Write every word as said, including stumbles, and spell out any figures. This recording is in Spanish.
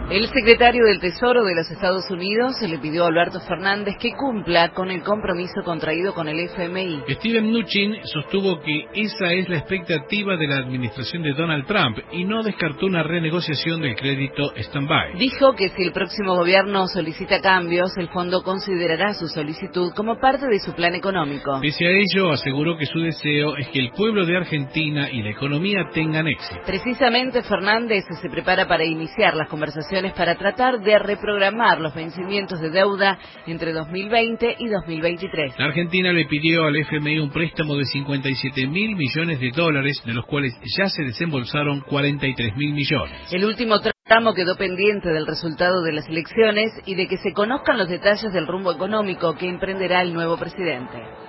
El secretario del Tesoro de los Estados Unidos le pidió a Alberto Fernández que cumpla con el compromiso contraído con el F M I. Steven Mnuchin sostuvo que esa es la expectativa de la administración de Donald Trump y no descartó una renegociación del crédito stand-by. Dijo que si el próximo gobierno solicita cambios, el fondo considerará su solicitud como parte de su plan económico. Pese a ello, aseguró que su deseo es que el pueblo de Argentina y la economía tengan éxito. Precisamente Fernández se prepara para iniciar las conversaciones para tratar de reprogramar los vencimientos de deuda entre dos mil veinte y dos mil veintitrés. La Argentina le pidió al F M I un préstamo de cincuenta y siete mil millones de dólares, de los cuales ya se desembolsaron cuarenta y tres mil millones. El último tramo quedó pendiente del resultado de las elecciones y de que se conozcan los detalles del rumbo económico que emprenderá el nuevo presidente.